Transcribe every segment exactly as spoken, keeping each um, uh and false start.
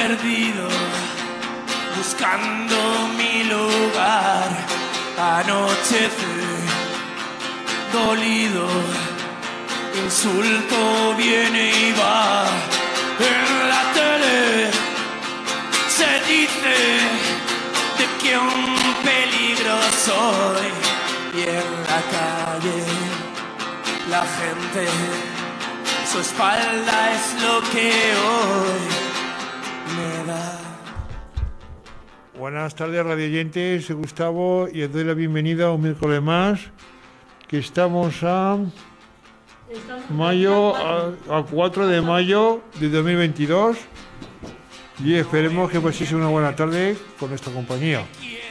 perdido, buscando mi lugar. Anochece, dolido, insulto viene y va. En la tele se dice de que un peligro soy, y en la calle la gente, su espalda es lo que hoy me da. Buenas tardes, radioyentes, soy Gustavo y os doy la bienvenida a un miércoles más, que estamos a mayo, a, a cuatro de mayo de dos mil veintidós, y esperemos que paséis una buena tarde con nuestra compañía.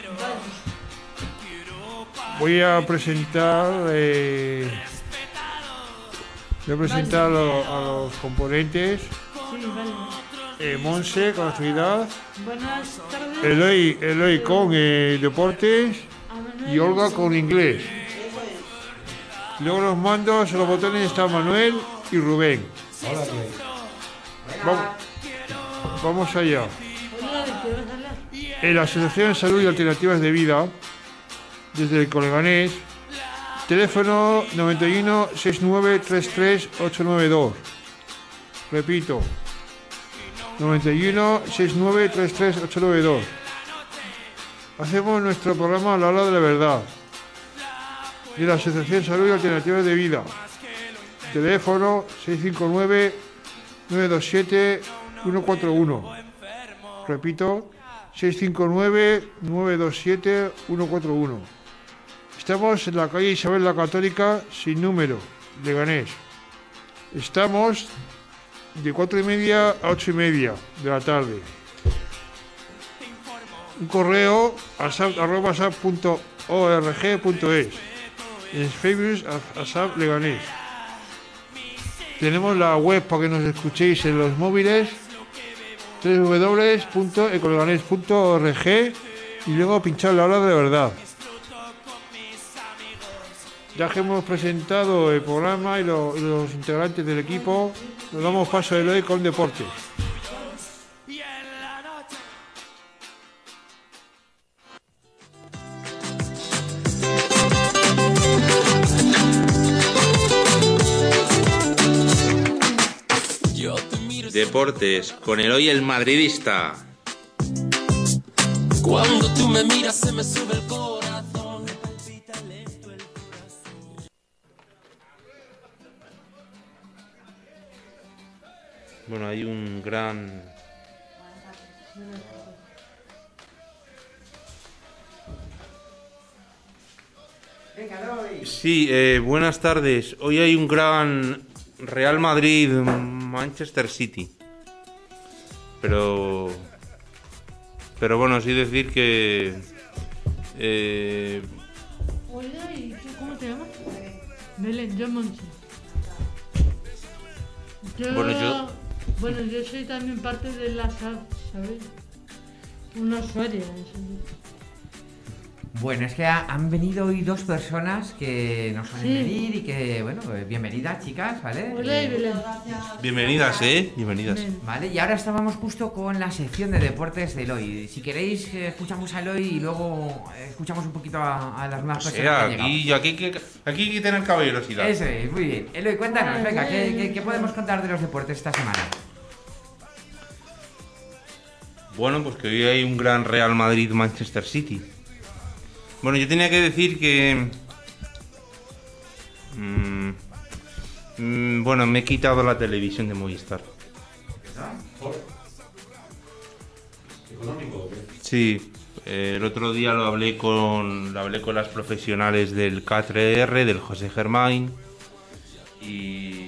Voy a presentar eh, voy a presentar a los, a los componentes. Sí, vale. Eh, Monse con actividad, Buenas tardes. Eloy, Eloy con eh, deportes y Olga con inglés. Luego los mandos, en los botones están Manuel y Rubén. Hola, Vamos, vamos allá. Hola, ¿de qué vas a hablar? En la Asociación de Salud y Alternativas de Vida, desde el Coleganés, teléfono noventa y uno, sesenta y nueve, treinta y tres, ochocientos noventa y dos. Repito, noventa y uno, sesenta y nueve, treinta y tres, ochocientos noventa y dos. Hacemos nuestro programa a la hora de la verdad, de la Asociación de Salud y Alternativas de Vida. Teléfono seis cinco nueve, nueve dos siete, uno cuatro uno. Repito, seis cinco nueve, nueve dos siete, uno cuatro uno. Estamos en la calle Isabel la Católica, sin número, Leganés. Estamos de cuatro y media a ocho y media de la tarde. Un correo asap arroba asap punto org punto es. En Facebook Asap Leganés. Tenemos la web para que nos escuchéis en los móviles, doble u doble u doble u punto ecoleganés punto org, y luego pinchar la hora de verdad. Ya que hemos presentado el programa y lo, los integrantes del equipo, nos damos paso a Eloy con deportes. Deportes con Eloy el madridista. Cuando tú me miras se me sube el corazón, me palpita lento el corazón. Bueno, hay un gran... Sí, eh, buenas tardes. Hoy hay un gran Real Madrid Manchester City. Pero... Pero bueno, sí decir que... Eh... Hola, ¿y tú cómo te llamas? Belén, yo Monse. Yo, Bueno, yo- bueno, yo soy también parte de la S A B, ¿sabes? Una usuaria. eso. Bueno, es que ha- han venido hoy dos personas que nos suelen Sí. venir y que, bueno, eh, bienvenidas, chicas, ¿vale? Hola, y Eh, Belén. Bienvenidas, ¿eh? Bienvenidas. Ven. Vale, y ahora estábamos justo con la sección de deportes de Eloy. Si queréis, eh, escuchamos a Eloy y luego eh, escuchamos un poquito a, a las O nuevas personas sea, que han llegado. aquí, aquí, hay que- aquí hay que tener caballerosidad. Eso es, muy bien. Eloy, cuéntanos, Vale, venga, ¿qué, vale, qué- qué vale. podemos contar de los deportes esta semana? Bueno, pues que hoy hay un gran Real Madrid Manchester City. Bueno, yo tenía que decir que... mm, mm, bueno, me he quitado la televisión de Movistar. ¿Económico o qué? Sí, eh, el otro día lo hablé con, lo hablé con las profesionales del K tres R, del José Germain. Y...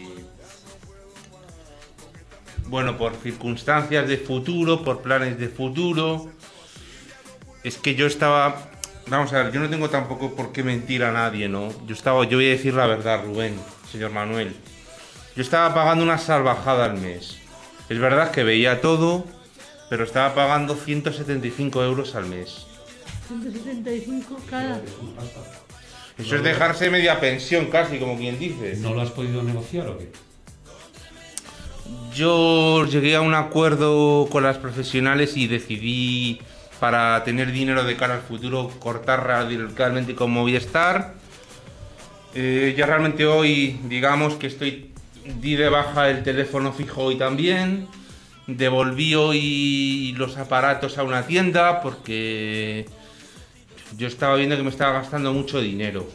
Bueno, por circunstancias de futuro, por planes de futuro... Es que yo estaba... Vamos a ver, yo no tengo tampoco por qué mentir a nadie, ¿no? Yo estaba, yo voy a decir la verdad, Rubén, señor Manuel. Yo estaba pagando una salvajada al mes. Es verdad que veía todo, pero estaba pagando ciento setenta y cinco euros al mes. ciento setenta y cinco cada. Eso es dejarse media pensión casi, como quien dice. ¿No lo has podido negociar o qué? yo llegué a un acuerdo con las profesionales y decidí, para tener dinero de cara al futuro, cortar radicalmente con Movistar. Eh, ya realmente hoy, digamos que estoy, di de baja el teléfono fijo hoy también. Devolví hoy los aparatos a una tienda porque yo estaba viendo que me estaba gastando mucho dinero.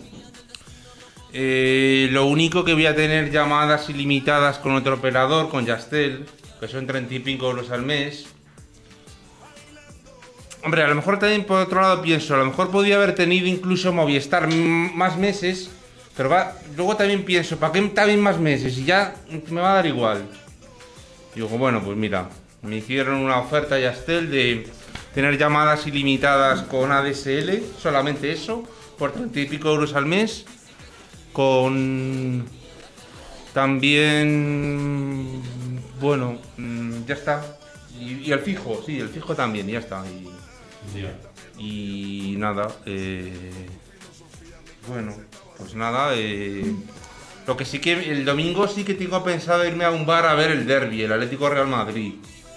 Eh, lo único que voy a tener llamadas ilimitadas con otro operador, con Yastel, que son treinta y pico euros al mes. Hombre, a lo mejor también por otro lado pienso, a lo mejor podría haber tenido incluso Movistar m- más meses, pero va, luego también pienso, ¿para qué también más meses? Y ya me va a dar igual. Digo, bueno, pues mira, me hicieron una oferta Yastel de tener llamadas ilimitadas con A D S L, solamente eso, por treinta y pico euros al mes, con también, bueno, ya está. Y, y el fijo, sí, el fijo también, ya está. Y, Ya. y nada, eh, bueno, pues nada, eh, lo que sí que el domingo sí que tengo pensado irme a un bar a ver el derbi, el Atlético Real Madrid.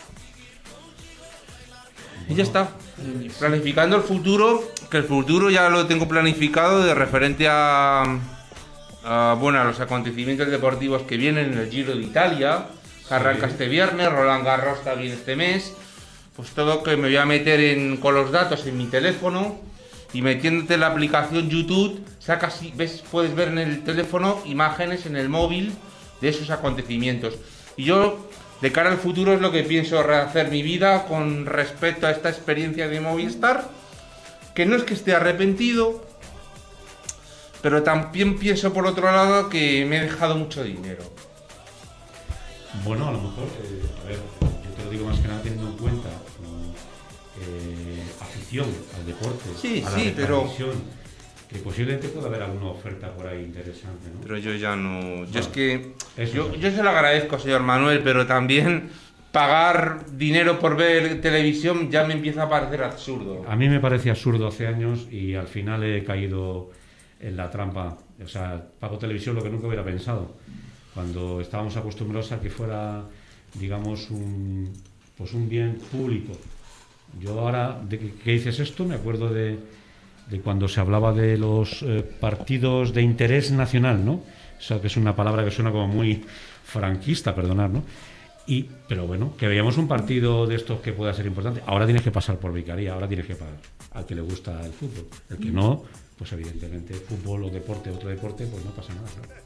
Y ya está. Planificando el futuro, que el futuro ya lo tengo planificado de referente a, a, bueno, a los acontecimientos deportivos que vienen en el Giro de Italia, que arranca este viernes, Roland Garros también este mes. Pues todo que me voy a meter en, con los datos en mi teléfono y metiéndote en la aplicación YouTube, sacas, ves, puedes ver en el teléfono imágenes en el móvil de esos acontecimientos. Y yo, de cara al futuro, es lo que pienso rehacer mi vida con respecto a esta experiencia de Movistar, que no es que esté arrepentido, pero también pienso por otro lado que me he dejado mucho dinero. Bueno, a lo mejor, eh, a ver, yo te lo digo más que nada teniendo en cuenta eh, afición al deporte, Sí, a la sí, pero- retransmisión, que posiblemente pueda haber alguna oferta por ahí interesante, ¿no? Pero yo ya no... Yo Bueno, es que... eso Yo, es. yo se lo agradezco, señor Manuel, pero también pagar dinero por ver televisión ya me empieza a parecer absurdo. A mí me parecía absurdo hace años y al final he caído en la trampa. O sea, pago televisión lo que nunca hubiera pensado. Cuando estábamos acostumbrados a que fuera, digamos, un, pues un bien público. Yo ahora, de que, que dices esto, me acuerdo de, de cuando se hablaba de los eh, partidos de interés nacional, ¿no? O sea, que es una palabra que suena como muy franquista, perdonad, ¿no? Y, pero bueno, que veíamos un partido de estos que pueda ser importante. Ahora tienes que pasar por vicaría, ahora tienes que pagar al que le gusta el fútbol. El que no, pues evidentemente fútbol o deporte, otro deporte, pues no pasa nada, claro.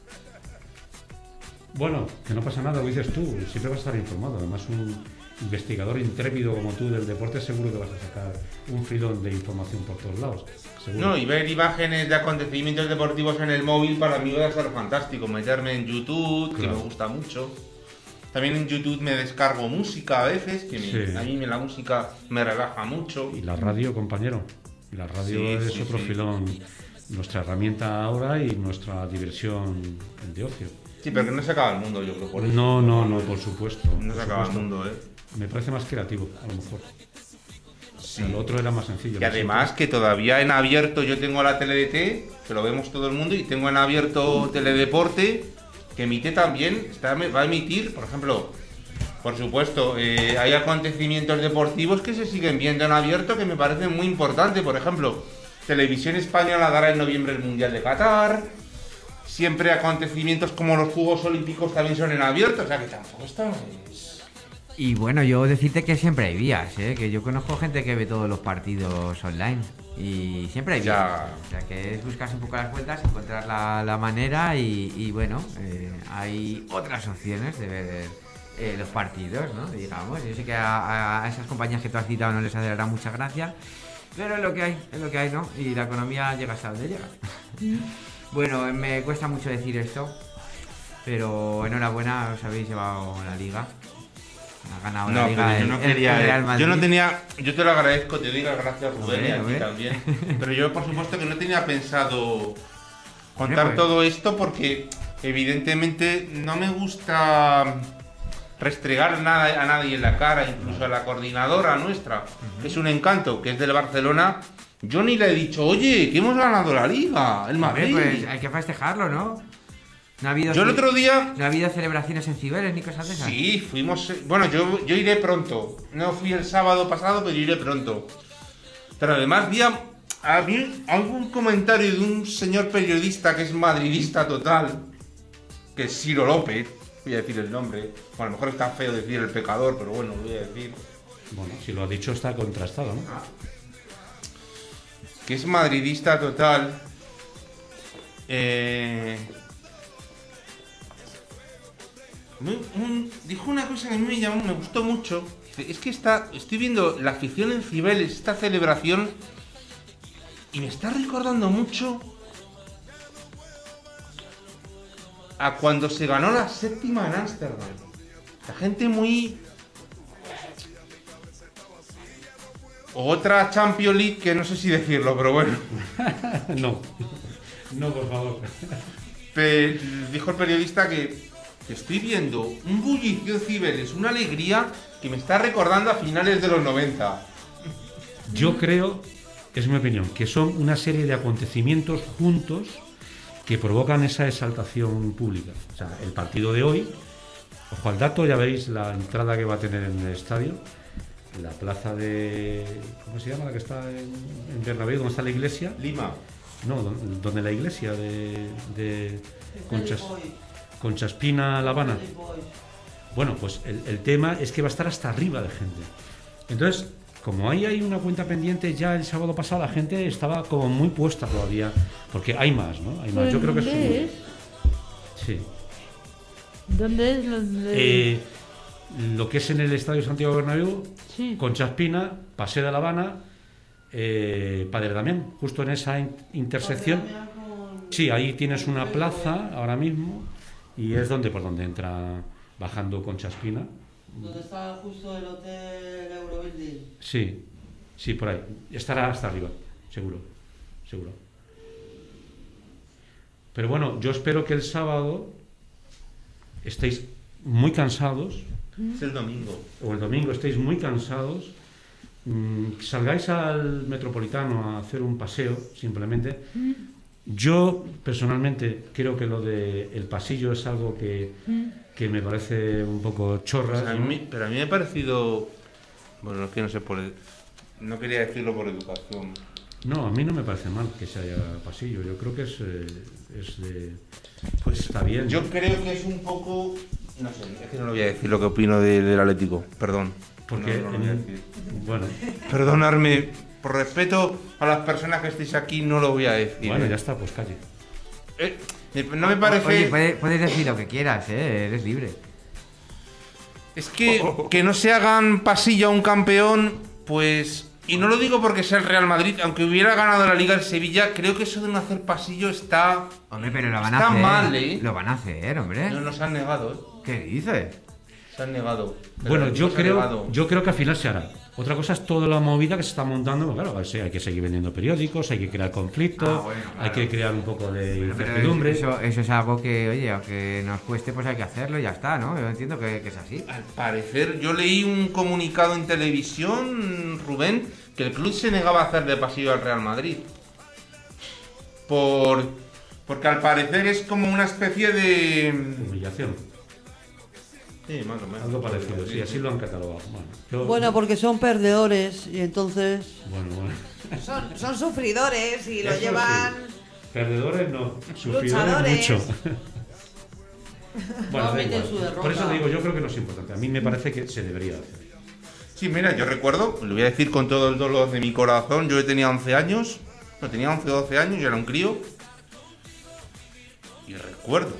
Bueno, que no pasa nada, lo dices tú, siempre vas a estar informado. Además, un investigador intrépido como tú del deporte, seguro que vas a sacar un filón de información por todos lados. Seguro. No, y ver imágenes de acontecimientos deportivos en el móvil para mí va a ser fantástico. Meterme en YouTube, que Claro. me gusta mucho. También en YouTube me descargo música a veces, que me- Sí. a mí me- la música me relaja mucho. Y la radio, compañero. Y la radio Sí, es sí, otro sí. filón, nuestra herramienta ahora y nuestra diversión de ocio. Sí, pero que no se acaba el mundo, yo creo, por eso. No, no, no, por supuesto. No se por acaba el supuesto. mundo, ¿eh? Me parece más creativo, a lo mejor. Sí. El otro era más sencillo. Y lo además que todavía en abierto yo tengo la T L D T, que lo vemos todo el mundo, y tengo en abierto Teledeporte, que emite también, está, va a emitir, por ejemplo, por supuesto, eh, hay acontecimientos deportivos que se siguen viendo en abierto que me parecen muy importantes. Por ejemplo, Televisión Española dará en noviembre el Mundial de Qatar. Siempre acontecimientos como los Juegos Olímpicos también son en abierto, o sea que tampoco está... es- Y bueno, yo decirte que siempre hay vías, ¿eh? Que yo conozco gente que ve todos los partidos online y siempre hay vías. Ya. O sea, que es buscarse un poco las vueltas, encontrar la, la manera y, y bueno, eh, hay otras opciones de ver eh, los partidos, ¿no? Digamos, yo sé que a, a esas compañías que tú has citado no les hará mucha gracia, pero es lo que hay, es lo que hay, ¿no? Y la economía llega hasta donde llega. Bueno, me cuesta mucho decir esto, pero enhorabuena, os habéis llevado la liga. Ha ganado la No, liga pero yo el- no el quería... Real Madrid. Yo no tenía... Yo te lo agradezco, te doy las gracias, Rubén, Hombre, y a ti hombre. también. Pero yo, por supuesto, que no tenía pensado contar pues. todo esto porque, evidentemente, no me gusta restregar nada a nadie en la cara, incluso a la coordinadora nuestra, que es un encanto, que es del Barcelona. Yo ni le he dicho, oye, que hemos ganado la liga, el Hombre, Madrid. pues hay que festejarlo, ¿no? ¿No ha habido, Yo el otro día... ¿No ha habido celebraciones en Cibeles ni cosas de esas? Sí, fuimos... Bueno, yo, yo iré pronto. No fui el sábado pasado, pero iré pronto. Pero además vi a, a mí algún comentario de un señor periodista que es madridista total, que es Ciro López, voy a decir el nombre. Bueno, a lo mejor está feo decir el pecador, pero bueno, lo voy a decir. Bueno, si lo ha dicho está contrastado, ¿no? Que es madridista total. Eh... Un, un, dijo una cosa que a mí me llamó, me gustó mucho. Es que está, estoy viendo la afición en Cibeles, esta celebración, y me está recordando mucho a cuando se ganó la séptima en Ámsterdam. La gente muy... Otra Champions League que no sé si decirlo, pero bueno. No, no, por favor. Pe- dijo el periodista que... Estoy viendo un bullicio en Cibeles, una alegría que me está recordando a finales de los noventa. Yo creo, es mi opinión, que son una serie de acontecimientos juntos que provocan esa exaltación pública. O sea, el partido de hoy, ojo al dato, ya veis la entrada que va a tener en el estadio, la plaza de... ¿Cómo se llama la que está en, en Bernabéu? ¿Dónde está la iglesia? Lima. No, don- donde la iglesia de, de Conchas, Conchaspina, La Habana. Bueno, pues el, el tema es que va a estar hasta arriba de gente. Entonces, como ahí hay una cuenta pendiente, ya el sábado pasado la gente estaba como muy puesta todavía, porque hay más, ¿no? Hay más. Yo creo que ¿Dónde es... es? Sí. ¿Dónde es? ¿Dónde? Eh, lo que es en el Estadio Santiago Bernabéu, Sí. Conchaspina, Paseo de La Habana, eh, Padre Damián, justo en esa in- intersección. Sí, ahí tienes una plaza ahora mismo y es donde por donde entra bajando Conchaspina. ¿Dónde está justo el hotel Eurobuilding? Sí, sí, por ahí. Estará hasta arriba, seguro, seguro. Pero bueno, yo espero que el sábado estéis muy cansados, Es el domingo. o el domingo estéis muy cansados, mmm, salgáis al Metropolitano a hacer un paseo, simplemente. Yo, personalmente, creo que lo del el pasillo es algo que, que me parece un poco chorra. Pues a mí- pero a mí me ha parecido... Bueno, es que no sé por... No quería decirlo por educación. No, a mí no me parece mal que se haya pasillo. Yo creo que es, eh, es de... Pues está bien. Yo creo que es un poco... No sé, es que no lo voy a decir lo que opino de- del Atlético. Perdón. Porque, No, no lo voy a en- decir. bueno, Perdonadme, por respeto a las personas que estéis aquí, no lo voy a decir. bueno, ¿eh? ya está, pues calle. Eh, no me parece... Oye, puedes, puedes decir lo que quieras, ¿eh? Eres libre. Es que que no se hagan pasillo a un campeón, pues... Y no lo digo porque sea el Real Madrid, aunque hubiera ganado la Liga el Sevilla, creo que eso de no hacer pasillo está... Hombre, pero lo van a Está hacer. mal, ¿eh? Lo van a hacer, hombre. No nos han negado, ¿eh? ¿Qué dices? Se han negado. El Bueno, Atlético yo se ha negado. creo, yo creo que al final se hará. Otra cosa es toda la movida que se está montando. Pues claro, sí, hay que seguir vendiendo periódicos, hay que crear conflicto, Ah, bueno, claro. hay que crear un poco de Pero incertidumbre. eso, eso es algo que, oye, aunque nos cueste, pues hay que hacerlo y ya está, ¿no? Yo entiendo que, que es así. Al parecer, yo leí un comunicado en televisión, Rubén, que el club se negaba a hacerle pasillo al Real Madrid. Por... Porque al parecer es como una especie de... Humillación. Sí, más o menos. Algo parecido, sí, así lo han catalogado. Bueno, yo- Bueno, porque son perdedores y entonces... bueno, bueno. Son, son sufridores y lo Eso llevan... sí. Perdedores no, sufridores Luchadores. mucho. Bueno, da admiten igual. su derrota. Por eso digo, yo creo que no es importante. A mí me parece que se debería hacer. Sí, mira, yo recuerdo, lo voy a decir con todo el dolor de mi corazón, yo tenía once años, no, tenía once o doce años, yo era un crío, y recuerdo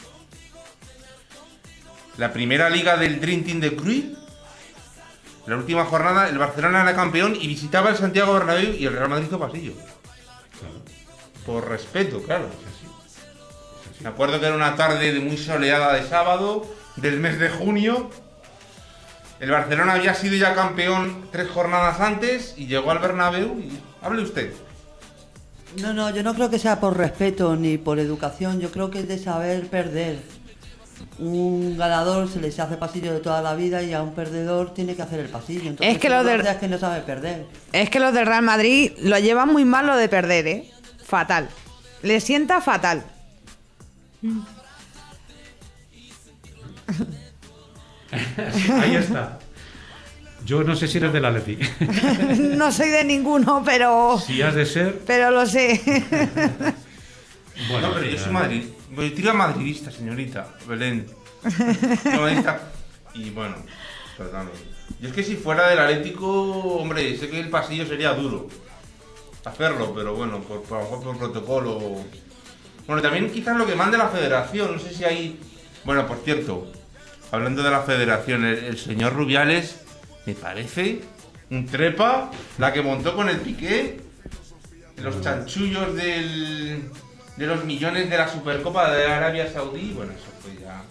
la primera liga del Dream Team de Cruyff, la última jornada, el Barcelona era campeón y visitaba el Santiago Bernabéu y el Real Madrid hizo pasillo. Claro. Por respeto, claro. Me acuerdo que era una tarde de muy soleada de sábado, del mes de junio. El Barcelona había sido ya campeón tres jornadas antes y llegó al Bernabéu y... Hable usted. No, no, yo no creo que sea por respeto ni por educación, yo creo que es de saber perder. Un ganador se les hace pasillo de toda la vida y a un perdedor tiene que hacer el pasillo. Entonces, Es que si lo no del- hace es que no sabe perder. Es que los del Real Madrid lo llevan muy mal lo de perder, ¿eh? Fatal. Les sienta fatal. Ahí está. Yo no sé si eres del Atleti. No soy de ninguno, pero, Si has de ser... pero lo sé. Bueno, no, pero yo sí, soy madrid. Yo tira madridista, señorita. Belén. Madridista. Y bueno, totalmente. Yo es que si fuera del Atlético, hombre, sé que el pasillo sería duro hacerlo, pero bueno, por, por, a lo mejor por protocolo. Bueno, también quizás lo que mande la federación, no sé si hay... Bueno, por cierto, hablando de la federación, el, el señor Rubiales me parece un trepa, la que montó con el Piqué, los chanchullos del, de los millones de la Supercopa de Arabia Saudí, bueno, eso fue ya...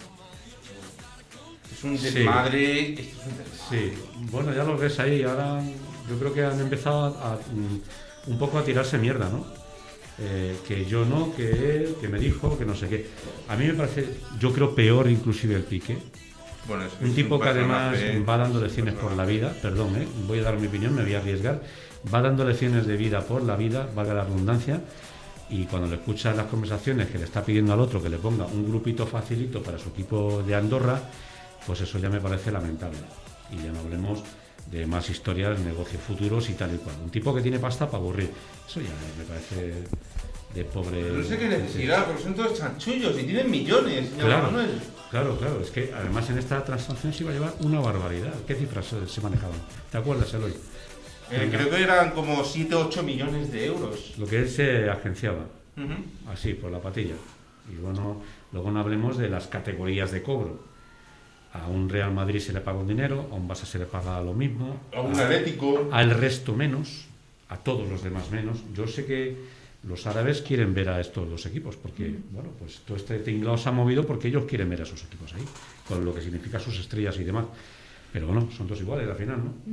Es un Sí. desmadre, esto es un desmadre. Sí, bueno, ya lo ves ahí. Ahora yo creo que han empezado a, a, un poco a tirarse mierda, ¿no? Eh, que yo no, que él, que me dijo, que no sé qué. A mí me parece, yo creo peor inclusive el Piqué. Bueno, es- Un es tipo que además personaje- va dando lecciones por la vida, perdón, ¿eh? Voy a dar mi opinión, me voy a arriesgar, va dando lecciones de vida por la vida, valga la redundancia, y cuando le escuchas las conversaciones que le está pidiendo al otro que le ponga un grupito facilito para su equipo de Andorra, pues eso ya me parece lamentable. Y ya no hablemos de más historias, negocios futuros y tal y cual. Un tipo que tiene pasta para aburrir, eso ya me parece de pobre... No sé qué necesidad, porque son todos chanchullos y tienen millones, señor Claro, Manuel. claro, claro. Es que además en esta transacción se iba a llevar una barbaridad. ¿Qué cifras se, se manejaban? ¿Te acuerdas, Eloy? Eh, creo que eran como siete o ocho millones de euros. Lo que él se agenciaba, Ujú. así, por la patilla. Y bueno, luego no hablemos de las categorías de cobro. A un Real Madrid se le paga un dinero, a un Barça se le paga lo mismo, A un Atlético. al resto menos, a todos los demás menos. Yo sé que los árabes quieren ver a estos dos equipos, porque, bueno, pues todo este tinglado se ha movido porque ellos quieren ver a sus equipos ahí, con lo que significa sus estrellas y demás. Pero bueno, son todos iguales al final, ¿no?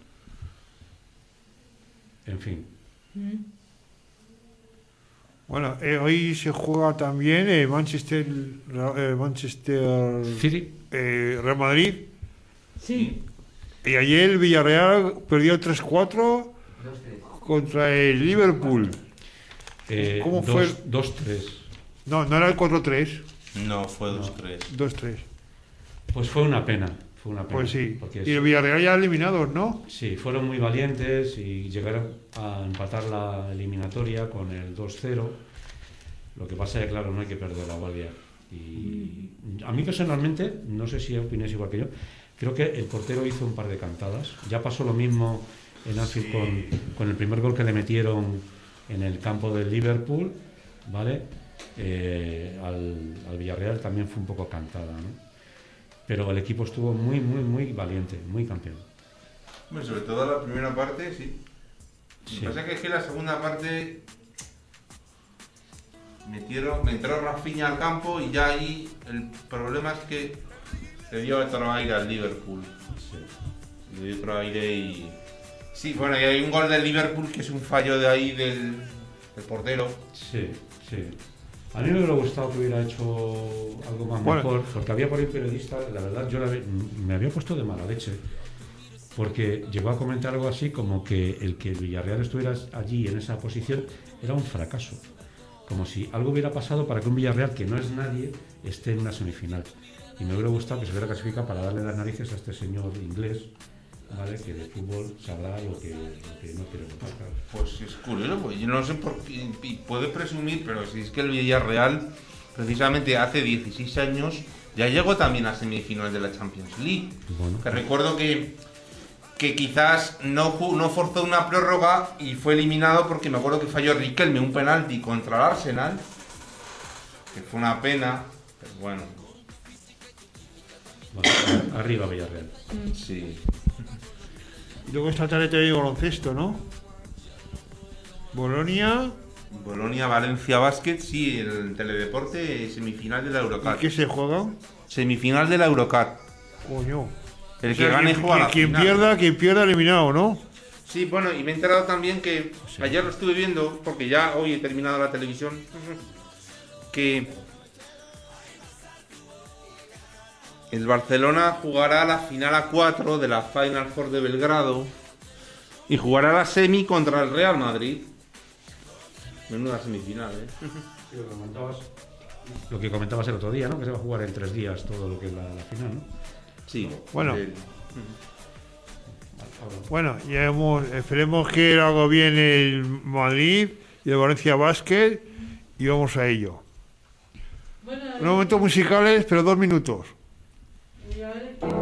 En fin. Bueno, eh, hoy se juega también eh, Manchester, eh, Manchester City. eh, Real Madrid. Sí. Y ayer el Villarreal perdió tres cuatro contra el Liverpool. Eh, ¿Cómo dos- fue? dos tres. No, no era el cuatro tres, No, fue dos tres. dos tres. Pues fue una pena. Fue una pena. Pues sí. Porque Y el Villarreal ya eliminados, ¿no? sí, fueron muy valientes y llegaron a empatar la eliminatoria con el dos cero. Lo que pasa es que, claro, no hay que perder la guardia. Y a mí personalmente, no sé si opináis igual que yo, creo que el portero hizo un par de cantadas. Ya pasó lo mismo en Anfield con, con el primer gol que le metieron en el campo del Liverpool, ¿vale? Eh, al, al Villarreal también fue un poco cantada, ¿no? Pero el equipo estuvo muy, muy, muy valiente, muy campeón. Bueno, sobre todo la primera parte, sí. Lo Sí. que pasa es que la segunda parte metieron, me entró Rafinha al campo y ya ahí el problema es que le dio otro aire al Liverpool. Sí. Le dio otro aire y... Sí, bueno, y hay un gol del Liverpool que es un fallo de ahí del, del portero. Sí, sí. A mí me hubiera gustado que hubiera hecho algo más Bueno. mejor, porque había por ahí periodistas, la verdad, yo la había- me había puesto de mala leche, porque llegó a comentar algo así como que el que el Villarreal estuviera allí en esa posición era un fracaso. Como si algo hubiera pasado para que un Villarreal, que no es nadie, esté en una semifinal. Y me hubiera gustado que se hubiera clasificado para darle las narices a este señor inglés, ¿vale? Que de fútbol sabrá lo que, lo que no quiere votar. Claro. Pues es curioso, pues yo no sé por qué, y puede presumir, pero si es que el Villarreal, precisamente hace dieciséis años, ya llegó también a semifinales de la Champions League. Bueno. Que recuerdo que, que quizás no, ju- no forzó una prórroga y fue eliminado porque me acuerdo que falló Riquelme un penalti contra el Arsenal, que fue una pena, pero bueno, Bueno, arriba Villarreal. sí. Y luego esta tarde te digo baloncesto, ¿no? Bolonia. Bolonia, Valencia Basket, sí, el teledeporte, semifinal de la ¿Y Eurocup. qué se juega? Semifinal de la Eurocup. Coño. El O que sea, gane quien, juega a la quien final. pierda, quien pierda eliminado, ¿no? Sí, bueno, y me he enterado también que ayer lo estuve viendo, porque ya hoy he terminado la televisión, que el Barcelona jugará la final a cuatro de la Final Four de Belgrado y jugará la semi contra el Real Madrid. Menuda semifinal, ¿eh? lo que comentabas el otro día, ¿no? Que se va a jugar en tres días todo lo que es la, la final, ¿no? Sí. Bueno. El- Bueno, ya hemos, esperemos que lo haga bien el Madrid y el Valencia Basket y vamos a ello. Bueno, Unos momentos musicales, pero dos minutos. y a ver qué-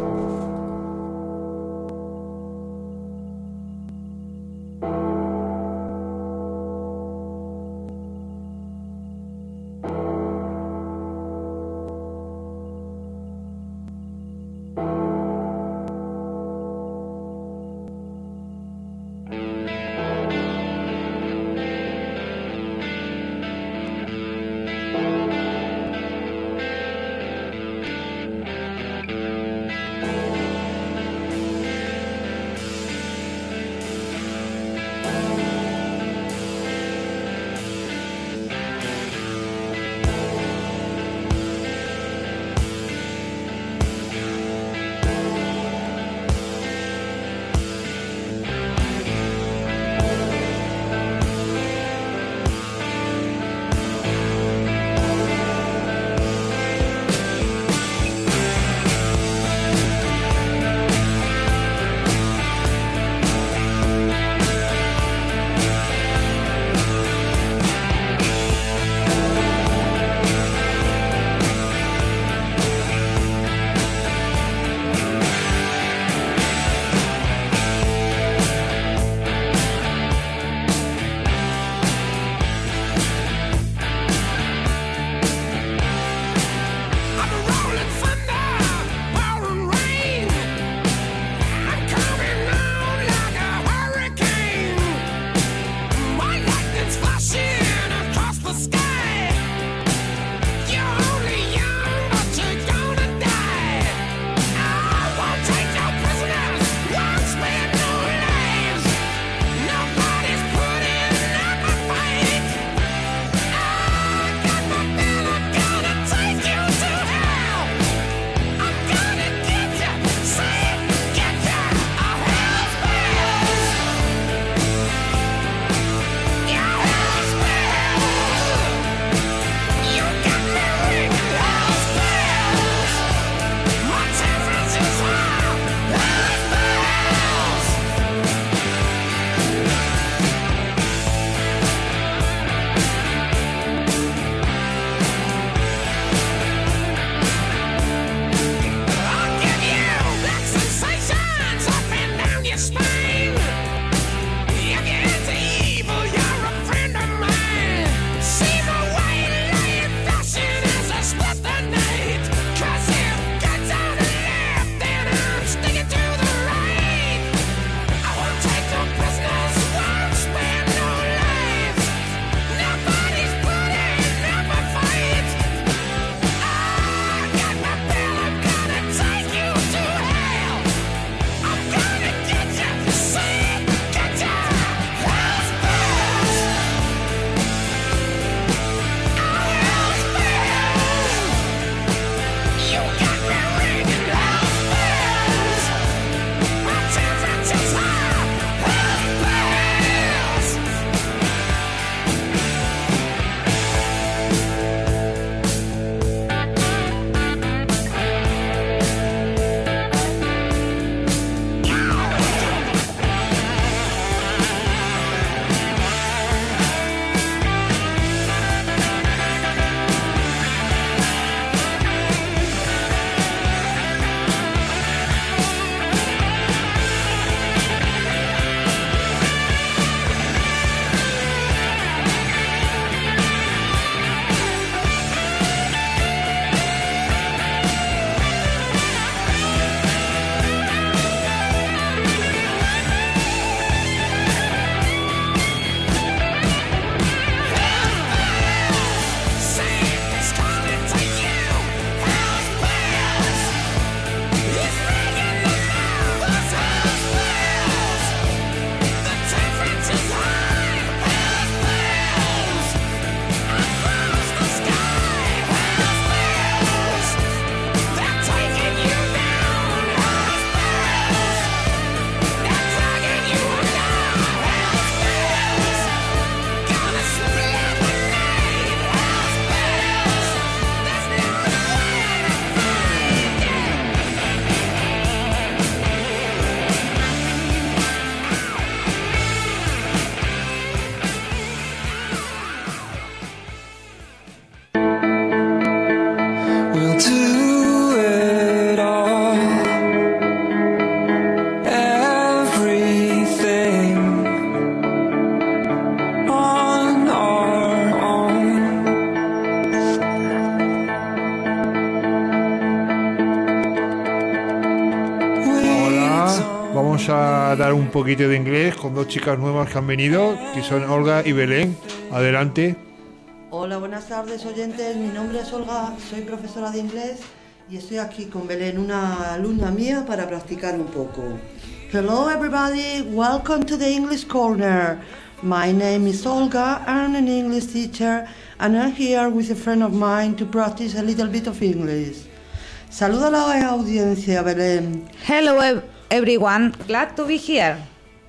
vamos a dar un poquito de inglés con dos chicas nuevas que han venido, que son Olga y Belén. Adelante. Hola, buenas tardes oyentes, mi nombre es Olga, soy profesora de inglés y estoy aquí con Belén, una alumna mía, para practicar un poco. Hello everybody, welcome to the English Corner. My name is Olga, I'm an English teacher and I'm here with a friend of mine to practice a little bit of English. Saluda a la audiencia, Belén. Hello ev- everyone, glad to be here.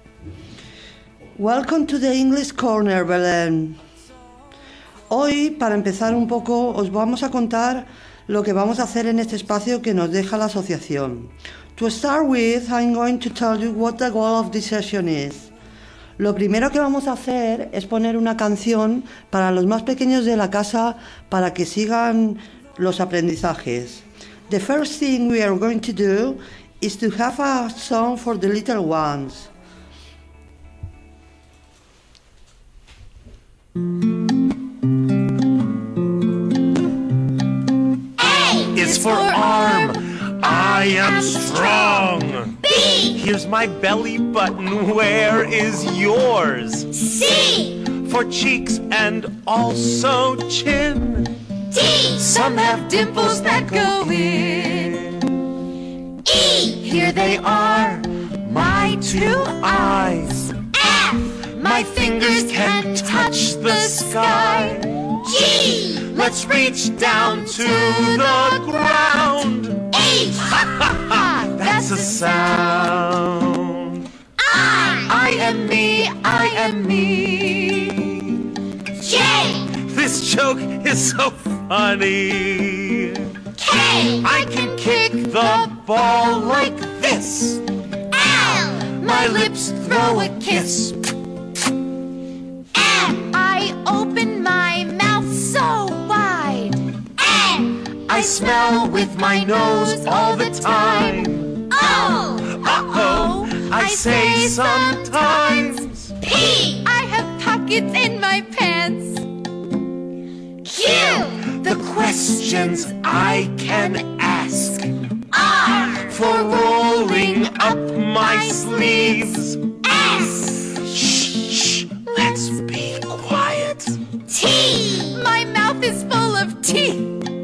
Welcome to the English Corner, Belén. Hoy, para empezar un poco, os vamos a contar lo que vamos a hacer en este espacio que nos deja la asociación. To start with, I'm going to tell you what the goal of this session is. Lo primero que vamos a hacer es poner una canción para los más pequeños de la casa para que sigan los aprendizajes. The first thing we are going to do is to have a song for the little ones. Is for arm, I am strong. B. Here's my belly button, where is yours? C. For cheeks and also chin. D. Some have dimples that go in. E. Here they are, my two eyes. F. My fingers can touch the sky. G. Let's reach down to the ground. H. That's a sound. I. I am me, I am me. J. This joke is so funny. K. I can kick the ball like this. L. My lips throw a kiss. M. I open my mouth so wide. N. I smell with my nose all the time. O. Uh-oh, I say sometimes. P. I have pockets in my pants. Q. The questions I can ask. R. For rolling up my sleeves. S. Shh, shh, let's be quiet. T. My mouth is full of teeth.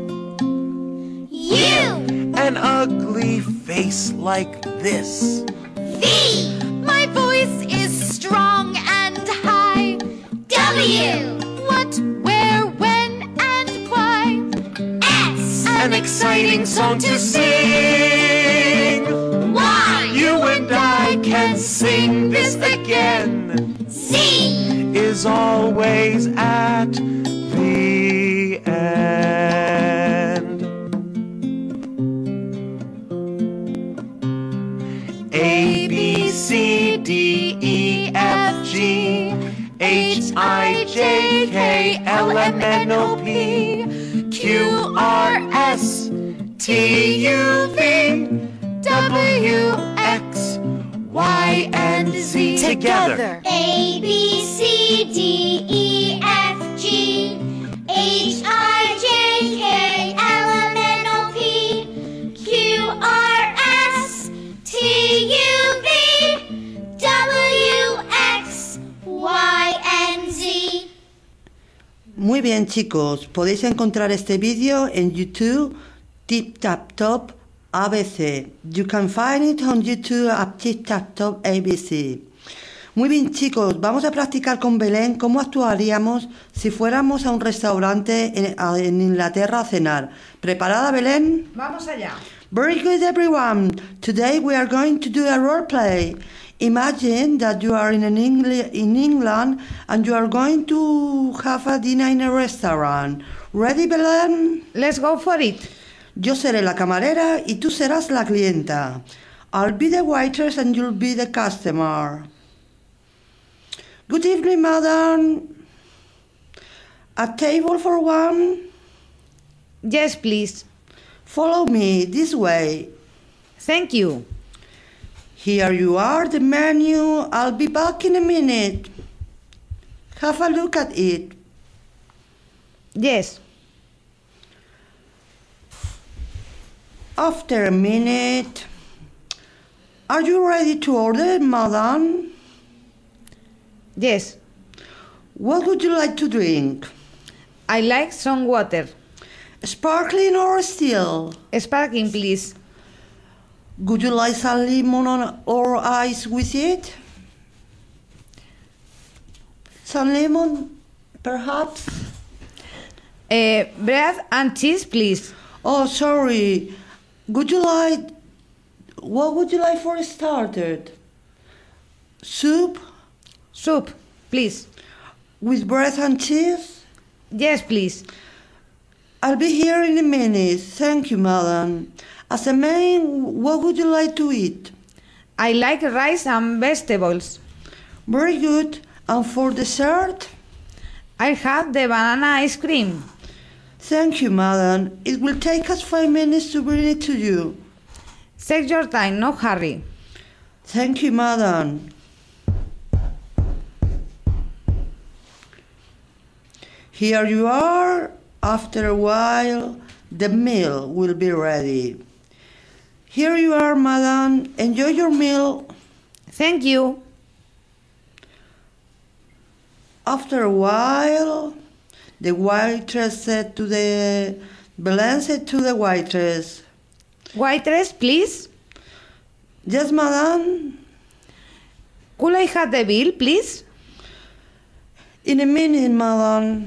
U. An ugly face like this. V. My voice is strong and high. W. What, where, when, and why. X. An exciting song to sing. Y. You and I can sing this again. Z. Is always at the end. A, B, C, D, E, F, G, H, I, J, K, L, M, N, O, P, Q, R, S, T, U, V, W, X, Y, and Z. Together. A, B, C, D, E, F, G, H, I, J, K, L, M, N, O, P, Q, R, S, T, U, V, W, X, Y, and Z. Muy bien, chicos, podéis encontrar este vídeo en YouTube, Tip Tap Top A B C. You can find it on YouTube at Tip Tap Top A B C. Muy bien, chicos, vamos a practicar con Belén cómo actuaríamos si fuéramos a un restaurante en, a- en Inglaterra a cenar. ¿Preparada, Belén? Vamos allá. Very good, everyone. Today we are going to do a role play. Imagine that you are in an Engli- in England and you are going to have a dinner in a restaurant. Ready, Belén? Let's go for it. Yo seré la camarera y tú serás la clienta. I'll be the waitress and you'll be the customer. Good evening, madam. A table for one? Yes, please. Follow me this way. Thank you. Here you are, the menu. I'll be back in a minute. Have a look at it. Yes. After a minute, Are you ready to order, madam? Yes, What would you like to drink? I like some water. Sparkling or still? Sparkling, please. Would you like some lemon on- or ice with it? Some lemon, perhaps? Uh, bread and cheese, please. Oh, sorry. Would you like... What would you like for a starter? Soup Soup, please. with bread and cheese? Yes, please. I'll be here in a minute. Thank you, madam. As a main, what would you like to eat? I like rice and vegetables. Very good. And for dessert? I have the banana ice cream. Thank you, madam. It will take us five minutes to bring it to you. Take your time, no hurry. Thank you, madam. Here you are. After a while, the meal will be ready. Here you are, madam. Enjoy your meal. Thank you. After a while, the waitress said to the... Belen said to the waitress, Waitress, please. Yes, madam. Could I have the bill, please? In a minute, madam.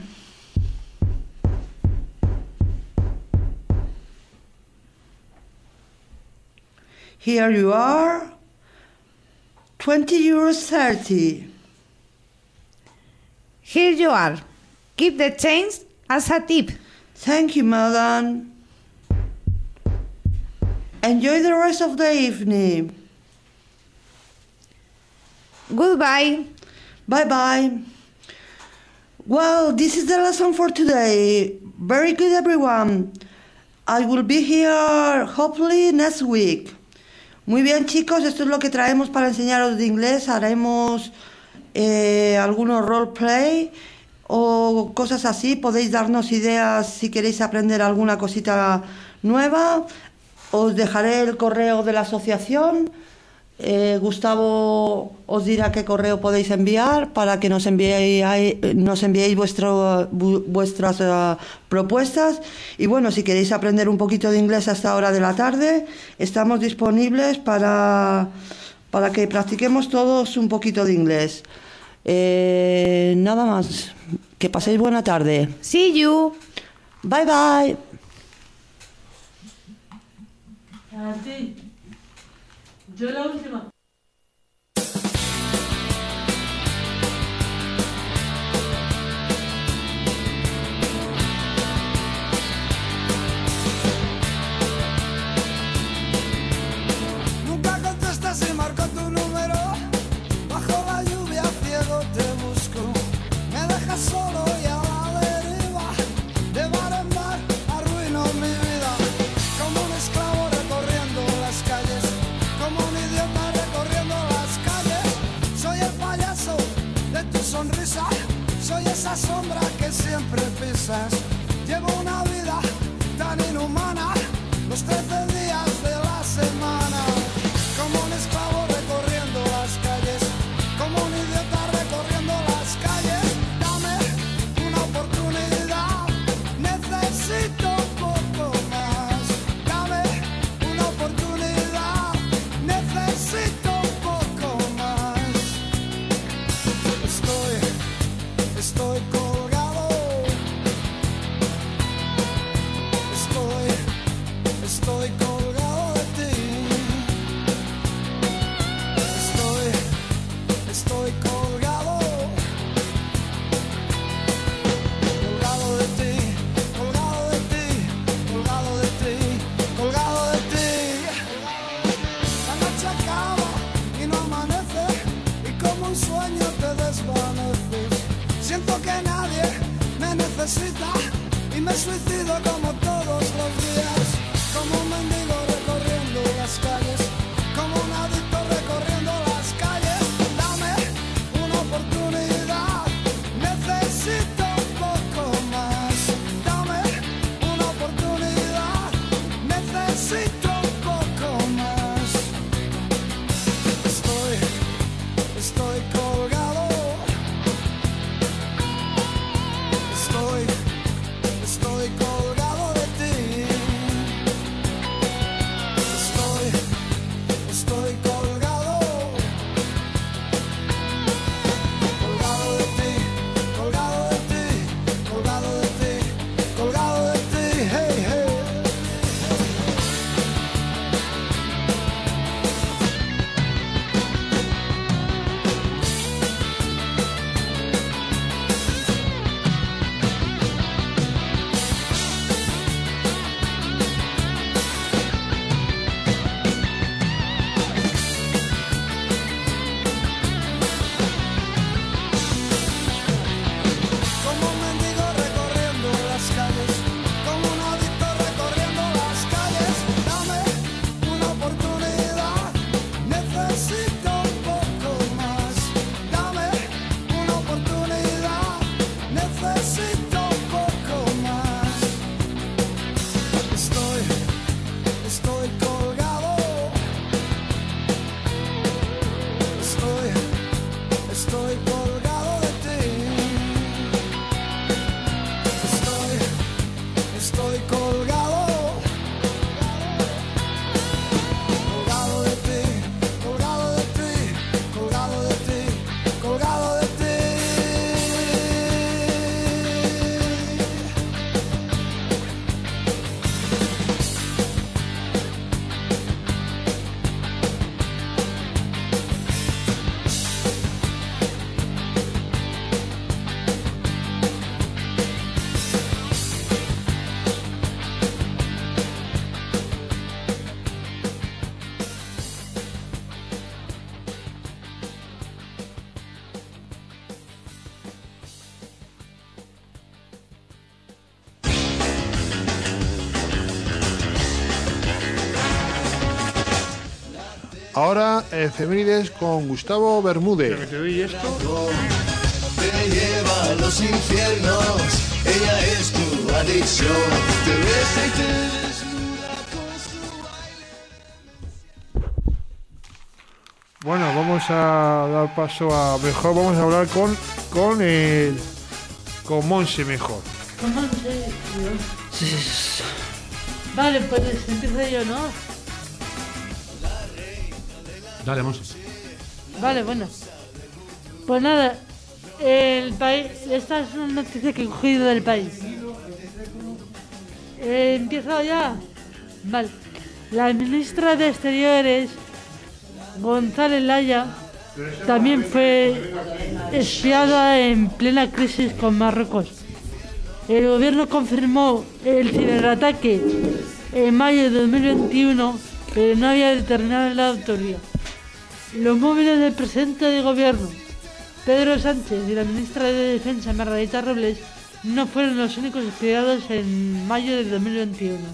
Here you are. Twenty euros thirty. Here you are. Keep the change as a tip. Thank you, madam. Enjoy the rest of the evening. Goodbye. Bye-bye. Well, this is the lesson for today. Very good, everyone. I will be here hopefully next week. Muy bien, chicos, esto es lo que traemos para enseñaros de inglés. Haremos eh, algunos roleplay o cosas así. Podéis darnos ideas si queréis aprender alguna cosita nueva. Os dejaré el correo de la asociación. Eh, Gustavo os dirá qué correo podéis enviar para que nos enviéis, nos enviéis vuestro, bu, vuestras uh, propuestas. Y bueno, si queréis aprender un poquito de inglés a esta hora de la tarde, estamos disponibles para, para que practiquemos todos un poquito de inglés. Eh, nada más. Que paséis buena tarde. See you. Bye bye. A ti. Yo la última. Nunca contestas y marco tu número. Bajo la lluvia ciego te busco. Me dejas solo y a la deriva. De bar en bar arruino mi vida. Como un esclavo recorriendo las calles. Como un idiota recorriendo las calles. Soy el payaso de tu sonrisa. Soy esa sombra que siempre pisas. Llevo una vida tan inhumana. Los trece días de la semana. Como un esclavo recorriendo las calles. Como un idiota recorriendo las calles. Dame una oportunidad. Necesito un poco más. Dame una oportunidad. Necesito un poco más. Estoy, estoy colgado. Estoy, estoy colgado de ti. Estoy, estoy colgado. Colgado de ti, colgado de ti, colgado de ti, colgado de ti. La noche acaba y no amanece y como un sueño te desvaneces. Siento que nadie me necesita y me suicido como todos los días. Como un mendigo recorriendo las calles. Como un adicto recorriendo las calles. Dame una oportunidad. Necesito un poco más. Dame una oportunidad. Necesito un poco más. Ahora, efemérides con Gustavo Bermúdez. Que te doy esto. Te lleva a los infiernos, ella es tu adicción, te besa y te desnuda con su baile. Bueno, vamos a dar paso a mejor, vamos a hablar con con el con Monse mejor. Con Monse, yo. Vale, pues empiezo yo, ¿no? Dale, Monse. Vale, bueno. Pues nada, el país, esta es una noticia que he cogido del país. Eh, ¿Empiezo ya? Vale. La ministra de Exteriores, González Laya, también fue espiada en plena crisis con Marruecos. El gobierno confirmó el ciberataque en mayo de dos mil veintiuno, pero no había determinado la autoría. Los móviles del presidente de gobierno, Pedro Sánchez, y la ministra de Defensa, Margarita Robles, no fueron los únicos espiados en mayo de dos mil veintiuno.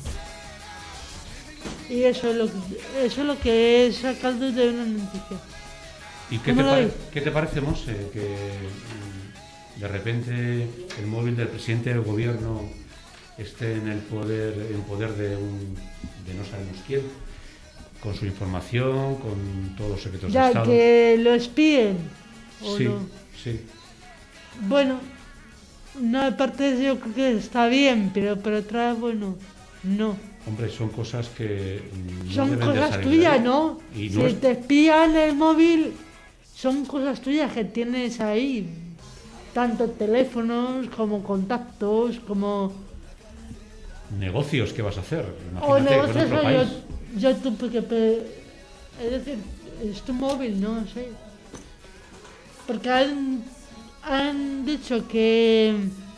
Y eso es lo que, eso es lo que he sacado de una noticia. ¿Y qué te, pare- qué te parece, Monse, que mm, de repente el móvil del presidente del gobierno esté en el poder, en poder de un, de no sabemos quién, con su información, con todos los secretos Ya, de Estado? que lo espíen. ¿O Sí, no? sí. Bueno, una parte de eso yo creo que está bien, pero por otra, bueno, no. Hombre, son cosas que mm, no Son deben de cosas salir de tuyas, ahí. ¿no? Y Si no es- te espían el móvil, son cosas tuyas que tienes ahí. Tanto teléfonos como contactos, como... negocios que vas a hacer. O Imagínate con negocios, otro o país. yo, yo tú, porque... pe- Es decir, es tu móvil, no sé. Porque han, han dicho que...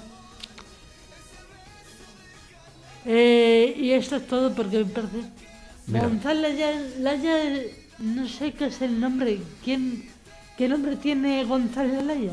Eh, y esto es todo porque me parece... Mira. González Laya, Laya, no sé qué es el nombre. ¿Quién, ¿Qué nombre tiene González Laya?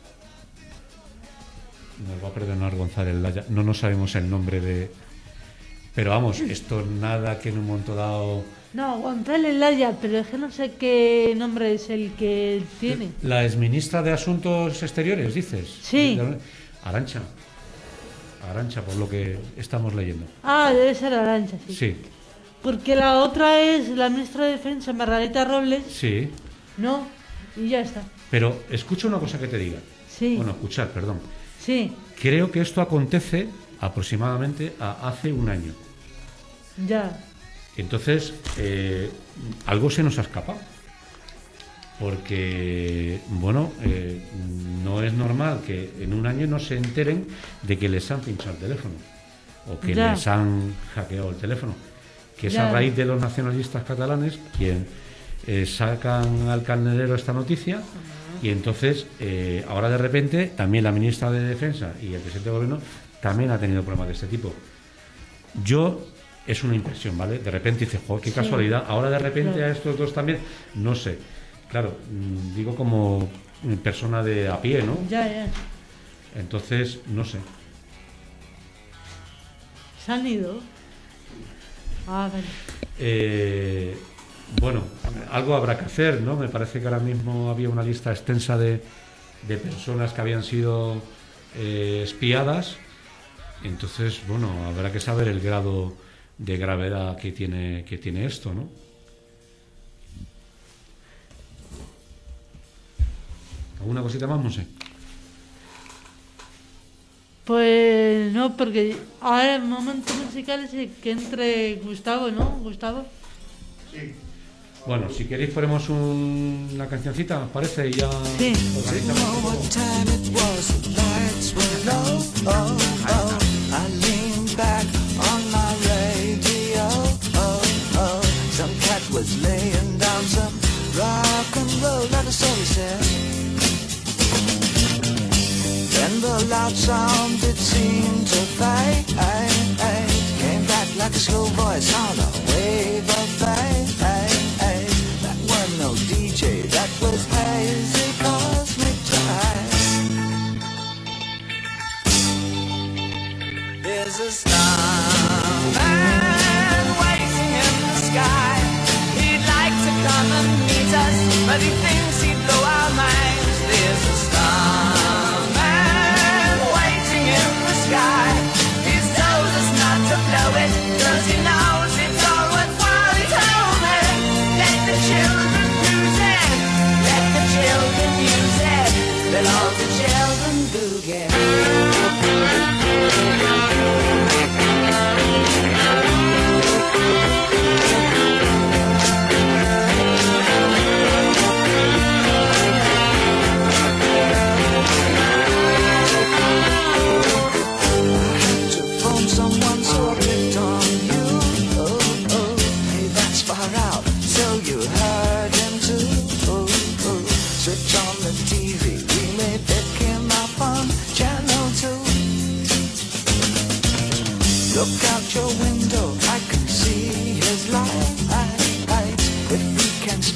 Nos va a perdonar González Laya. No nos sabemos el nombre de... Pero vamos, esto nada que en un momento dado... No, González Laya, pero es que no sé qué nombre es el que tiene. La exministra de Asuntos Exteriores, dices. Sí. Arantxa. Arantxa, por lo que estamos leyendo. Ah, debe ser Arantxa, sí. Sí, Porque la otra es la ministra de Defensa, Margarita Robles, sí. ¿no? Y ya está. Pero escucha una cosa que te diga. Sí. Bueno, escuchar, perdón. Sí, Creo que esto acontece aproximadamente a hace un año. ya. Entonces, eh, algo se nos ha escapado. Porque, bueno, eh, no es normal que en un año no se enteren de que les han pinchado el teléfono o que Ya. les han hackeado el teléfono. Que es Ya. a raíz de los nacionalistas catalanes quien eh, sacan al candelero esta noticia y entonces, eh, ahora de repente, también la ministra de Defensa y el presidente del gobierno también ha tenido problemas de este tipo. Yo... Es una impresión, ¿vale? De repente dices, joder, qué Sí. casualidad. Ahora de repente Claro. a estos dos también, no sé. Claro, mm, digo como persona de a pie, ¿no? Ya, ya. Entonces, no sé. ¿Se han ido? Ah, vale. Eh, bueno, algo habrá que hacer, ¿no? Me parece que ahora mismo había una lista extensa de, de personas que habían sido eh, espiadas. Entonces, bueno, habrá que saber el grado de gravedad que tiene, que tiene esto, ¿no? ¿Alguna cosita más, Monse? Pues no, porque ahora el momento musical es el que entre Gustavo, ¿no? Gustavo. Sí. Bueno, si queréis ponemos un- una cancioncita, ¿os parece? Y ya Sí. organizamos. What time it was, the lights were low. Oh, oh. I leaned back on my radio. Oh, oh. Some cat was laying down some rock and roll, like a story said. Then the loud sound it seemed to fade. Came back like a slow voice on a wave of fate. That wasn't no D J, that was hazy cosmic jive. There's a starman waiting in the sky. He'd like to come and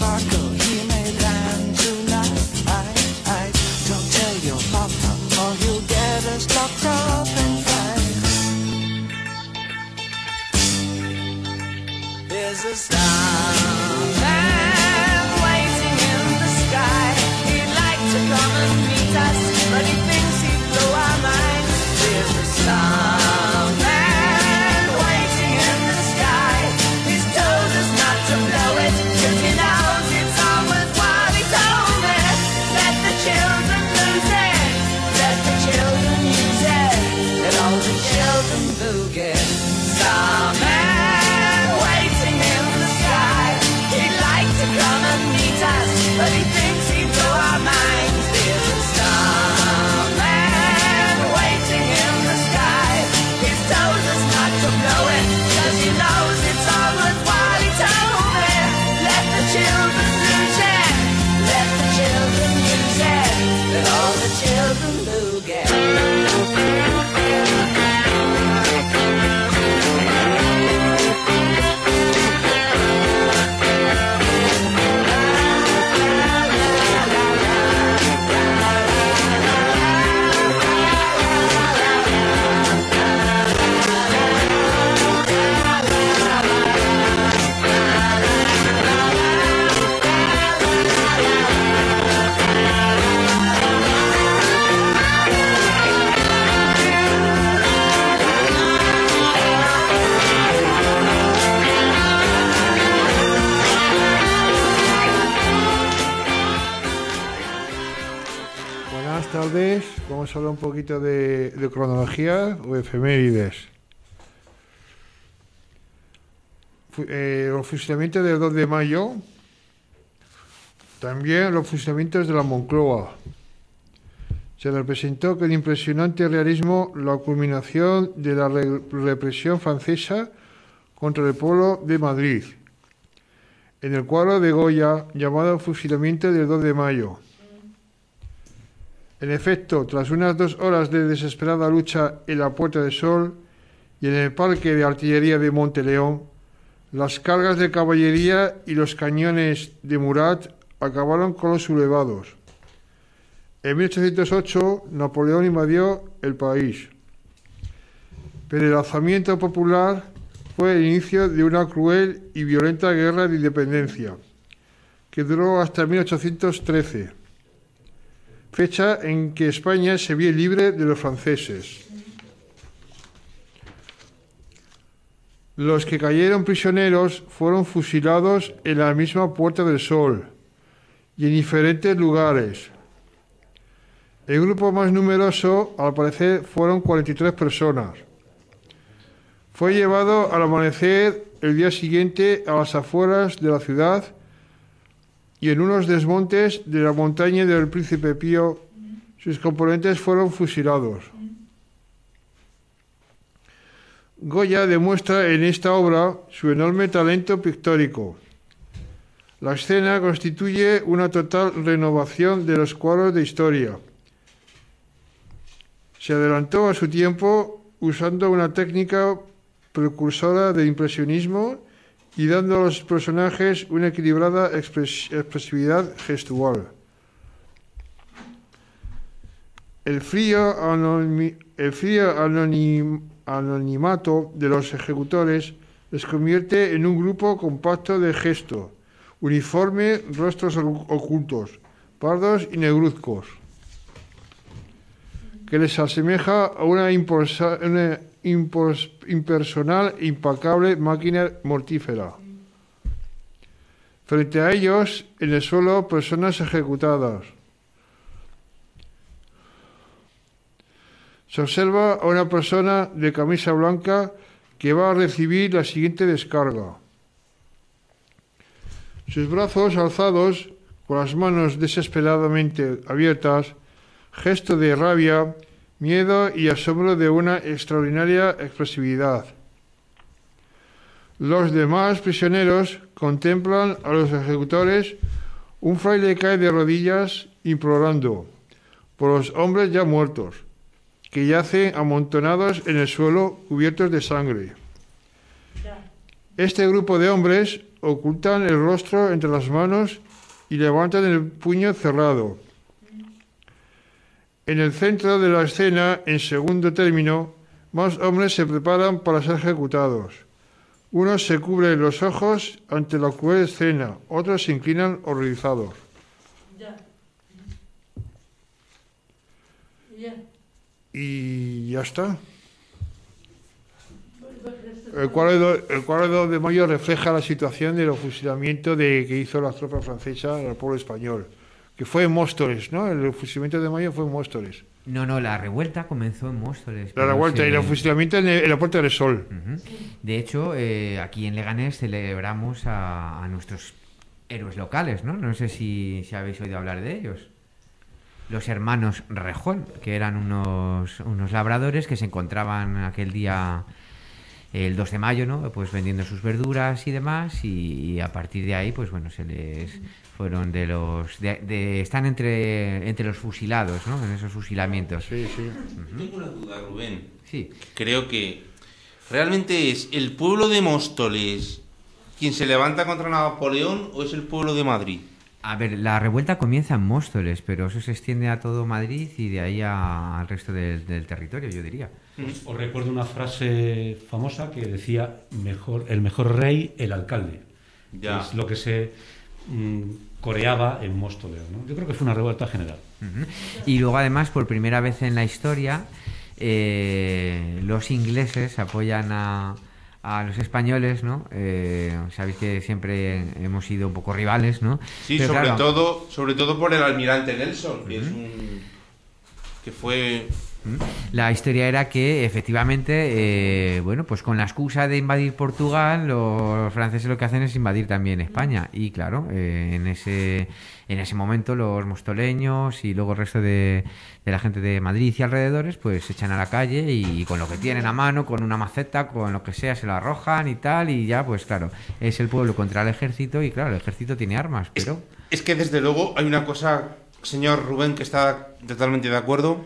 sparkle he may land tonight. Don't tell your papa or he'll get us locked up and fight. There's a starman waiting in the sky. He'd like to come and meet us, but he thinks he'd blow our minds. There's a starman waiting in the sky. He's told us not to blow it, 'cause he knows it's all worthwhile. He told me, let the children lose it, let the children use it, let all the children boogie. Starman waiting in the sky. He'd like to come and meet us, but he thinks he'd blow our minds. There's a starman waiting in the sky. He's told us not to blow it, 'cause he knows it's all worthwhile. He told me, let the children lose it, let the children use it, let all the children boogie. Buenas tardes, vamos a hablar un poquito de, de cronología o efemérides. Fu- eh, los fusilamientos del dos de mayo, también los fusilamientos de la Moncloa. Se representó con impresionante realismo la culminación de la re- represión francesa contra el pueblo de Madrid, en el cuadro de Goya llamado Fusilamiento del dos de mayo. En efecto, tras unas dos horas de desesperada lucha en la Puerta del Sol y en el Parque de Artillería de Monteleón, las cargas de caballería y los cañones de Murat acabaron con los sublevados. En mil ochocientos ocho, Napoleón invadió el país, pero el alzamiento popular fue el inicio de una cruel y violenta guerra de independencia, que duró hasta mil ochocientos trece. Fecha en que España se vio libre de los franceses. Los que cayeron prisioneros fueron fusilados en la misma Puerta del Sol y en diferentes lugares. El grupo más numeroso, al parecer, fueron cuarenta y tres personas. Fue llevado al amanecer el día siguiente a las afueras de la ciudad y en unos desmontes de la montaña del Príncipe Pío, sus componentes fueron fusilados. Goya demuestra en esta obra su enorme talento pictórico. La escena constituye una total renovación de los cuadros de historia. Se adelantó a su tiempo usando una técnica precursora de impresionismo y dando a los personajes una equilibrada expres- expresividad gestual. El frío, anonimi- el frío anonim- anonimato de los ejecutores les convierte en un grupo compacto de gesto, uniforme, rostros ocu- ocultos, pardos y negruzcos, que les asemeja a una, imposa- una impos- impersonal e impecable máquina mortífera. Frente a ellos, en el suelo, personas ejecutadas. Se observa a una persona de camisa blanca que va a recibir la siguiente descarga. Sus brazos alzados, con las manos desesperadamente abiertas, gesto de rabia, miedo y asombro de una extraordinaria expresividad. Los demás prisioneros contemplan a los ejecutores. Un fraile cae de rodillas implorando por los hombres ya muertos, que yacen amontonados en el suelo cubiertos de sangre. Este grupo de hombres ocultan el rostro entre las manos y levantan el puño cerrado. En el centro de la escena, en segundo término, más hombres se preparan para ser ejecutados. Unos se cubren los ojos ante la cruel escena, otros se inclinan horrorizados. Ya. Ya. Y ya está. El cuadro, el cuadro de dos de mayo refleja la situación del fusilamiento de, que hizo las tropas francesas al pueblo español, que fue en Móstoles, ¿no? El fusilamiento de mayo fue en Móstoles. No, no, la revuelta comenzó en Móstoles. La pero revuelta se- y el fusilamiento en, el- en la Puerta del Sol. Ujú. De hecho, eh, aquí en Leganés celebramos a, a nuestros héroes locales, ¿no? No sé si, si habéis oído hablar de ellos. Los hermanos Rejón, que eran unos, unos labradores que se encontraban aquel día, el dos de mayo, ¿no? Pues vendiendo sus verduras y demás, y, y a partir de ahí, pues bueno, se les fueron de los... De, de- están entre, entre los fusilados, ¿no? En esos fusilamientos. Sí, sí. Tengo una duda, Rubén. Sí. Creo que realmente es el pueblo de Móstoles quien se levanta contra Napoleón o es el pueblo de Madrid. A ver, la revuelta comienza en Móstoles, pero eso se extiende a todo Madrid y de ahí a- al resto del, del territorio, yo diría. Pues os recuerdo una frase famosa que decía: mejor, el mejor rey, el alcalde. Ya. Es lo que se mm, coreaba en Móstoles, ¿no? Yo creo que fue una revuelta general. Ujú. Y luego, además, por primera vez en la historia, eh, los ingleses apoyan a, a los españoles, ¿no? Eh, sabéis que siempre hemos sido un poco rivales, ¿no? Sí, Pero sobre claro, todo, sobre todo por el almirante Nelson, que es un que fue la historia era que efectivamente, eh, bueno, pues con la excusa de invadir Portugal, los franceses lo que hacen es invadir también España. Y claro, eh, en ese en ese momento los mostoleños y luego el resto de, de la gente de Madrid y alrededores, pues se echan a la calle y con lo que tienen a mano, con una maceta, con lo que sea, se lo arrojan y tal, y ya, pues claro, es el pueblo contra el ejército y claro, el ejército tiene armas, pero... Es que desde luego hay una cosa, señor Rubén, que está totalmente de acuerdo.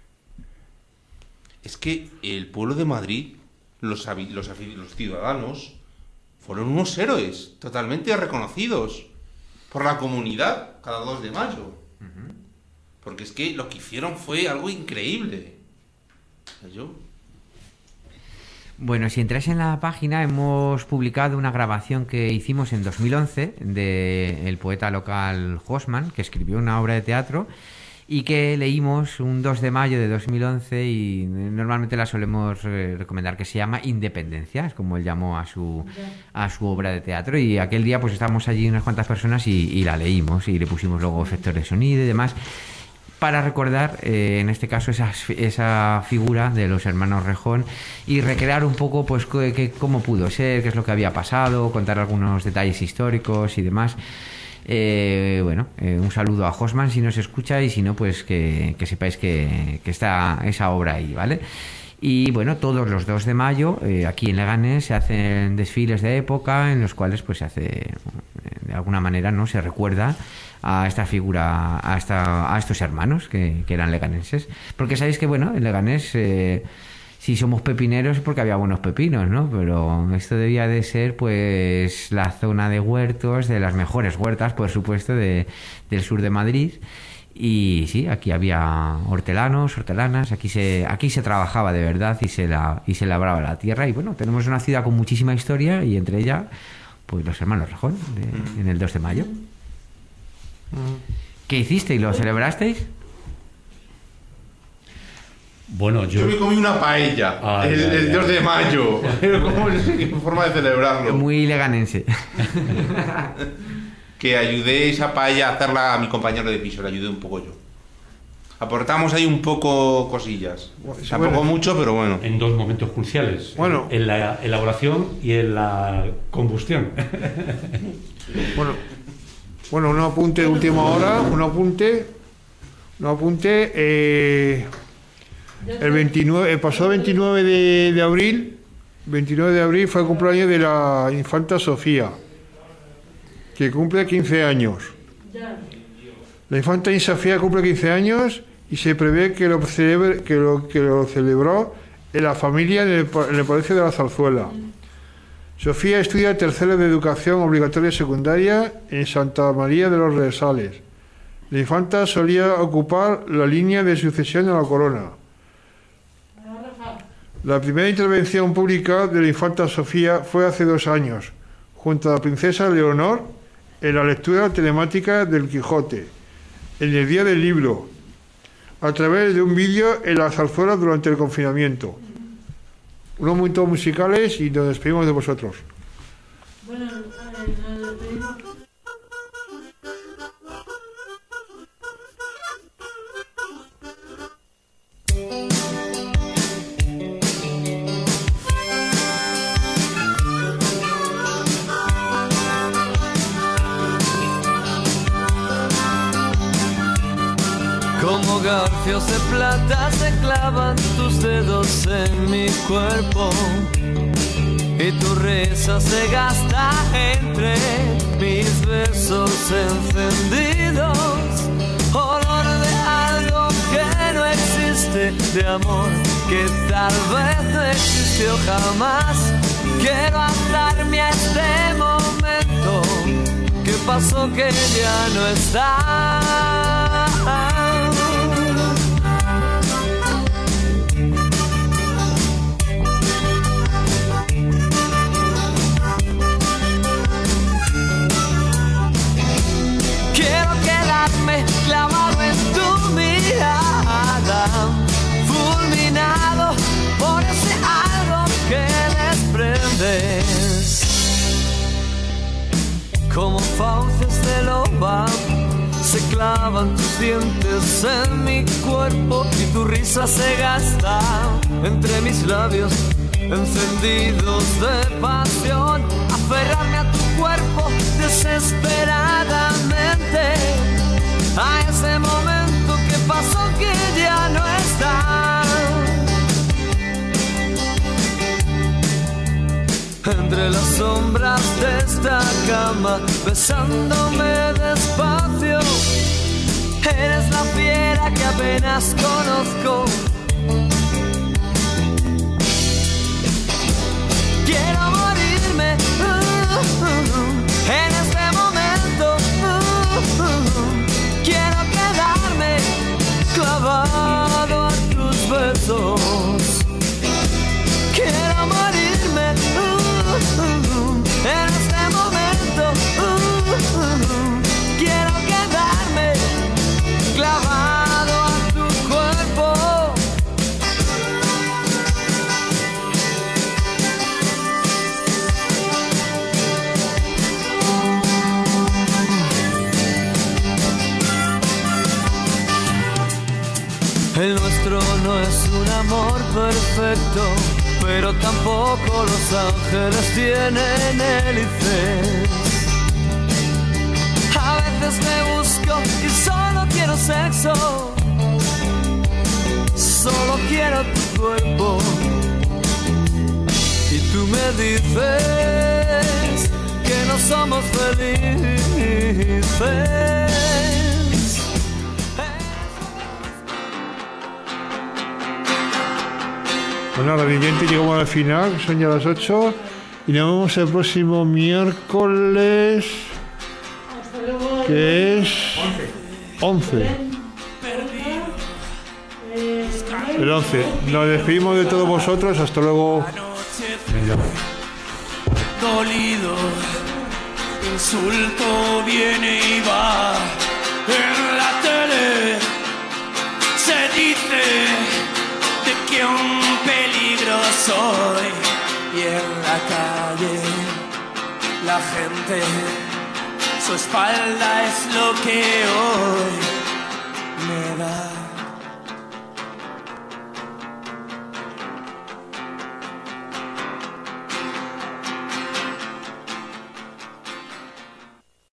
Es que el pueblo de Madrid, los, habi- los, afi- los ciudadanos, fueron unos héroes totalmente reconocidos por la comunidad cada dos de mayo. Porque es que lo que hicieron fue algo increíble. Yo... Bueno, si entráis en la página, hemos publicado una grabación que hicimos en dos mil once del poeta local Hosman, que escribió una obra de teatro y que leímos un dos de mayo de dos mil once y normalmente la solemos eh, recomendar, que se llama Independencia, es como él llamó a su, a su obra de teatro, y aquel día pues estábamos allí unas cuantas personas y, y la leímos y le pusimos luego efectos de sonido y demás, para recordar, eh, en este caso, esa, esa figura de los hermanos Rejón y recrear un poco pues que, que, cómo pudo ser, qué es lo que había pasado, contar algunos detalles históricos y demás. Eh, bueno, eh, un saludo a Hosman si nos escucha, y si no, pues que, que sepáis que, que está esa obra ahí, ¿vale? Y bueno, todos los dos de mayo eh, aquí en Leganés se hacen desfiles de época en los cuales pues se hace, eh, de alguna manera, no se recuerda a esta figura, a, esta, a estos hermanos que, que eran leganenses, porque sabéis que bueno, en Leganés eh, si somos pepineros es porque había buenos pepinos, ¿no? Pero esto debía de ser pues la zona de huertos, de las mejores huertas, por supuesto, de, del sur de Madrid. Y sí, aquí había hortelanos, hortelanas, aquí se aquí se trabajaba de verdad y se la y se labraba la tierra. Y bueno, tenemos una ciudad con muchísima historia, y entre ella pues los hermanos Rejón de, en el dos de mayo. ¿Qué hicisteis? ¿Lo celebrasteis? Bueno, yo... Yo me comí una paella Ay, el, ay, el ay. dos de mayo. ¿Cómo es qué forma de celebrarlo? Muy leganense. Que ayudé esa paella a hacerla a mi compañero de piso, le ayudé un poco yo. Aportamos ahí un poco cosillas. Tampoco bueno. mucho, pero bueno. En dos momentos cruciales. Bueno. En la elaboración y en la combustión. Bueno, bueno, un apunte de última hora, un apunte, un apunte. Eh, el veintinueve, el pasado veintinueve de, de abril, veintinueve de abril fue el cumpleaños de la infanta Sofía, que cumple quince años. La infanta Sofía cumple quince años y se prevé que lo, celebre, que lo, que lo celebró en la familia en el, en el Palacio de la Zarzuela. Sofía estudia tercero de educación obligatoria secundaria en Santa María de los Resales. La infanta solía ocupar la línea de sucesión a la corona. La primera intervención pública de la infanta Sofía fue hace dos años, junto a la princesa Leonor, en la lectura telemática del Quijote, en el Día del Libro, a través de un vídeo en la zarzuela durante el confinamiento. Unos momentos musicales y nos despedimos de vosotros. Bueno, eh, nos despedimos. Como garfios de plata se clavan tus dedos en mi cuerpo y tu risa se gasta entre mis besos encendidos. Olor de algo que no existe, de amor que tal vez no existió jamás. Quiero atarme a este momento que pasó, que ya no está. Quiero quedarme clavado en tu mirada, fulminado por ese algo que desprendes. Como fauces de loba se clavan tus dientes en mi cuerpo y tu risa se gasta entre mis labios encendidos de pasión. Aferrarme a tu cuerpo desesperadamente, a ese momento que pasó, que ya no está. Entre las sombras de esta cama, besándome despacio, eres la fiera que apenas conozco. Quiero morirme uh, uh, en este momento. Uh, uh, quiero quedarme clavado a tus besos. Quiero morirme uh, uh, en este momento. Uh, uh, quiero quedarme clavado a tu cuerpo. El nuestro no es un amor perfecto, pero tampoco los ángeles tienen hélices. A veces me busco y solo quiero sexo, solo quiero tu cuerpo. Y tú me dices que no somos felices. Bueno, la siguiente llegamos al final, son ya las ocho y nos vemos el próximo miércoles, que es once. El once. Nos despedimos de todos vosotros, hasta luego. Dolido, insulto viene y va. En la tele se dice de que un peligro soy, y en la calle la gente, su espalda es lo que hoy me da.